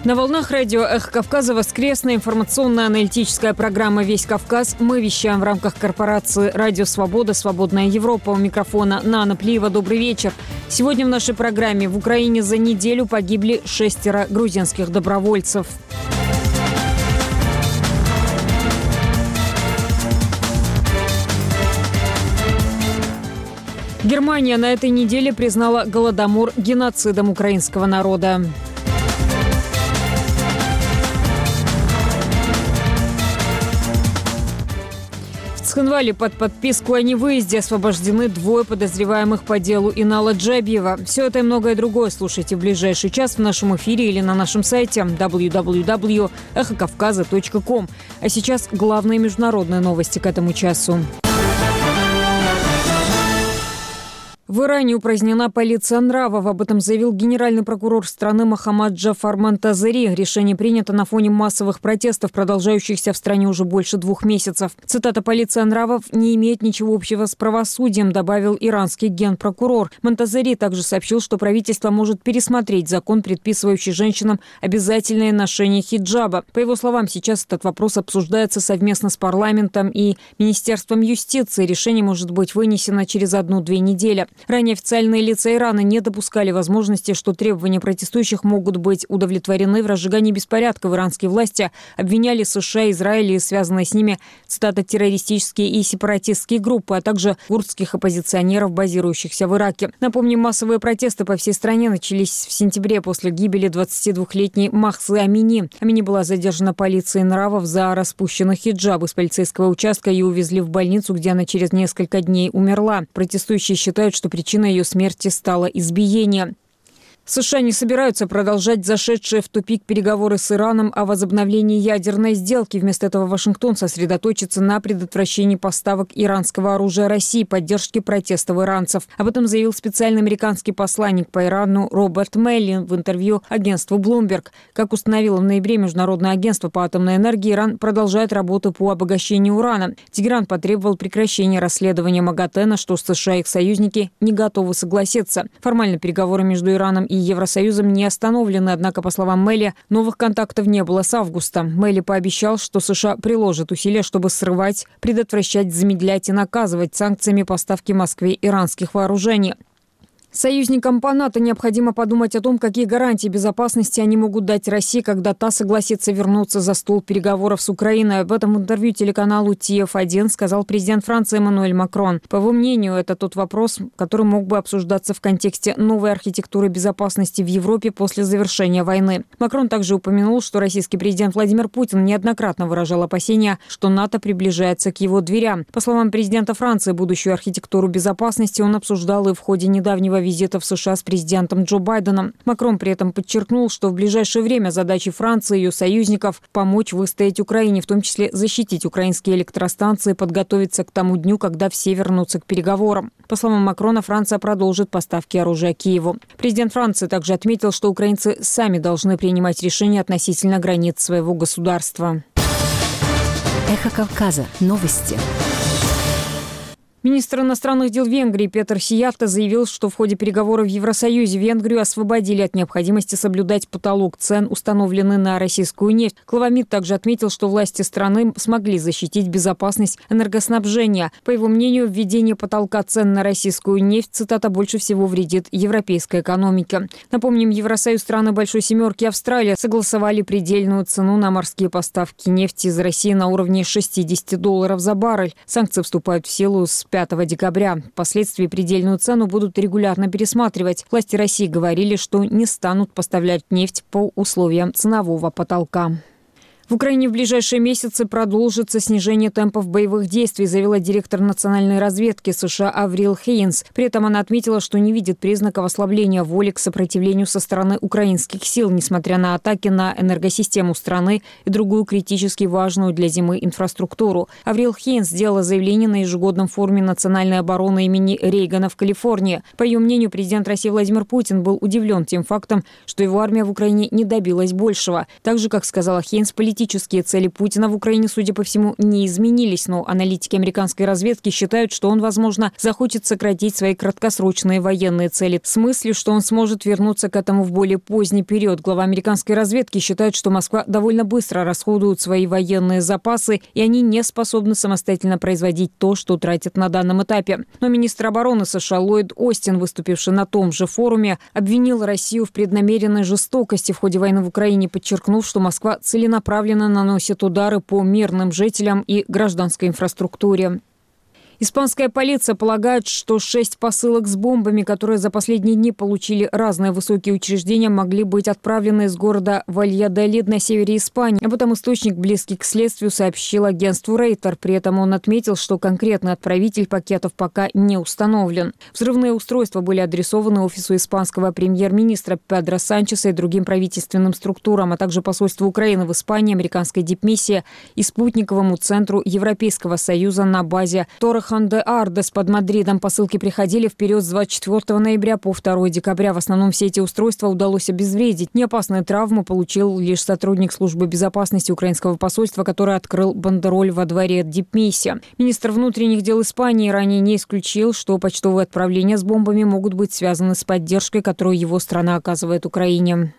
На волнах радио «Эхо Кавказа» воскресная информационно-аналитическая программа «Весь Кавказ». Мы вещаем в рамках корпорации «Радио Свобода», «Свободная Европа». У микрофона Нана Плиева. Добрый вечер. Сегодня в нашей программе: в Украине за неделю погибли 6 грузинских добровольцев. Германия на этой неделе признала Голодомор геноцидом украинского народа. В Цхинвале под подписку о невыезде освобождены 2 подозреваемых по делу Инала Джабиева. Все это и многое другое слушайте в ближайший час в нашем эфире или на нашем сайте www.эхокавказа.ком. А сейчас главные международные новости к этому часу. В Иране упразднена полиция нравов. Об этом заявил генеральный прокурор страны Мохаммад Джафар Монтазери. Решение принято на фоне массовых протестов, продолжающихся в стране уже больше 2 месяцев. Цитата: «Полиция нравов не имеет ничего общего с правосудием», добавил иранский генпрокурор. Монтазери также сообщил, что правительство может пересмотреть закон, предписывающий женщинам обязательное ношение хиджаба. По его словам, сейчас этот вопрос обсуждается совместно с парламентом и Министерством юстиции. Решение может быть вынесено через 1-2 недели. Ранее официальные лица Ирана не допускали возможности, что требования протестующих могут быть удовлетворены. В разжигании беспорядков иранские власти обвиняли США, Израиль и связанные с ними, цитата, террористические и сепаратистские группы, а также курдских оппозиционеров, базирующихся в Ираке. Напомним, массовые протесты по всей стране начались в сентябре после гибели 22-летней Махсы Амини. Амини была задержана полицией нравов за распущенный хиджаб из полицейского участка и увезли в больницу, где она через несколько дней умерла. Протестующие считают, что причиной ее смерти стало избиение. США не собираются продолжать зашедшие в тупик переговоры с Ираном о возобновлении ядерной сделки. Вместо этого Вашингтон сосредоточится на предотвращении поставок иранского оружия России, поддержке протестов иранцев. Об этом заявил специальный американский посланник по Ирану Роберт Меллин в интервью агентству Bloomberg. Как установило в ноябре Международное агентство по атомной энергии, Иран продолжает работу по обогащению урана. Тегеран потребовал прекращения расследования МАГАТЭ, на что США и их союзники не готовы согласиться. Формально переговоры между Ираном и Евросоюзом не остановлены, однако, по словам Мэли, новых контактов не было с августа. Мэли пообещал, что США приложит усилия, чтобы срывать, предотвращать, замедлять и наказывать санкциями поставки Москве иранских вооружений. Союзникам по НАТО необходимо подумать о том, какие гарантии безопасности они могут дать России, когда та согласится вернуться за стол переговоров с Украиной. Об этом в интервью телеканалу TF1 сказал президент Франции Эммануэль Макрон. По его мнению, это тот вопрос, который мог бы обсуждаться в контексте новой архитектуры безопасности в Европе после завершения войны. Макрон также упомянул, что российский президент Владимир Путин неоднократно выражал опасения, что НАТО приближается к его дверям. По словам президента Франции, будущую архитектуру безопасности он обсуждал и в ходе недавнего визита в США с президентом Джо Байденом. Макрон при этом подчеркнул, что в ближайшее время задачей Франции и ее союзников помочь выстоять Украине, в том числе защитить украинские электростанции, подготовиться к тому дню, когда все вернутся к переговорам. По словам Макрона, Франция продолжит поставки оружия Киеву. Президент Франции также отметил, что украинцы сами должны принимать решения относительно границ своего государства. Эхо Кавказа. Новости. Министр иностранных дел Венгрии Петр Сиярто заявил, что в ходе переговоров в Евросоюзе Венгрию освободили от необходимости соблюдать потолок цен, установленный на российскую нефть. Глава МИД также отметил, что власти страны смогли защитить безопасность энергоснабжения. По его мнению, введение потолка цен на российскую нефть, цитата, больше всего вредит европейской экономике. Напомним, Евросоюз, страны Большой Семерки и Австралия согласовали предельную цену на морские поставки нефти из России на уровне $60 за баррель. Санкции вступают в силу с 5 декабря. Впоследствии предельную цену будут регулярно пересматривать. Власти России говорили, что не станут поставлять нефть по условиям ценового потолка. В Украине в ближайшие месяцы продолжится снижение темпов боевых действий, заявила директор национальной разведки США Аврил Хейнс. При этом она отметила, что не видит признаков ослабления воли к сопротивлению со стороны украинских сил, несмотря на атаки на энергосистему страны и другую критически важную для зимы инфраструктуру. Аврил Хейнс сделала заявление на ежегодном форуме национальной обороны имени Рейгана в Калифорнии. По ее мнению, президент России Владимир Путин был удивлен тем фактом, что его армия в Украине не добилась большего. Так же, как сказала Хейнс, политически политические цели Путина в Украине, судя по всему, не изменились, но аналитики американской разведки считают, что он, возможно, захочет сократить свои краткосрочные военные цели с мыслью, что он сможет вернуться к этому в более поздний период. Глава американской разведки считает, что Москва довольно быстро расходует свои военные запасы, и они не способны самостоятельно производить то, что тратят на данном этапе. Но министр обороны США Ллойд Остин, выступивший на том же форуме, обвинил Россию в преднамеренной жестокости в ходе войны в Украине, подчеркнув, что Москва целенаправленно наносит удары по мирным жителям и гражданской инфраструктуре. Испанская полиция полагает, что 6 посылок с бомбами, которые за последние дни получили разные высокие учреждения, могли быть отправлены из города Вальядолид на севере Испании. Об этом источник, близкий к следствию, сообщил агентству Рейтер. При этом он отметил, что конкретный отправитель пакетов пока не установлен. Взрывные устройства были адресованы офису испанского премьер-министра Педро Санчеса и другим правительственным структурам, а также посольству Украины в Испании, американской дипмиссии и спутниковому центру Европейского Союза на базе Торрехон-де-Ардес под Мадридом. Посылки приходили в период с 24 ноября по 2 декабря. В основном все эти устройства удалось обезвредить. Неопасные травмы получил лишь сотрудник службы безопасности украинского посольства, который открыл бандероль во дворе дипмиссии. Министр внутренних дел Испании ранее не исключил, что почтовые отправления с бомбами могут быть связаны с поддержкой, которую его страна оказывает Украине.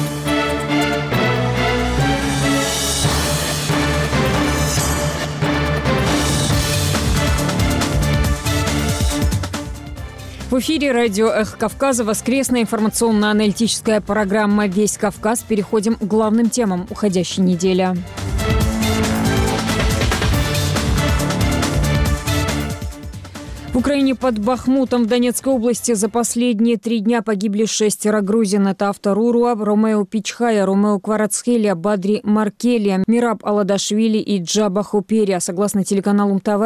В эфире радио «Эхо Кавказа» воскресная информационно-аналитическая программа «Весь Кавказ». Переходим к главным темам уходящей недели. В Украине под Бахмутом в Донецкой области за последние 3 дня погибли 6 грузин. Это Авторуруа, Ромео Пичхая, Ромео Кварацхелия, Бадри Маркелия, Мираб Аладашвили и Джаба Хуперия. Согласно телеканалу МТВ,